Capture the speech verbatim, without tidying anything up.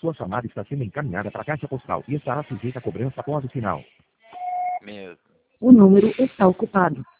Sua chamada está sendo encaminhada para a caixa postal e estará sujeita a cobrança após o sinal. Meu. O número está ocupado.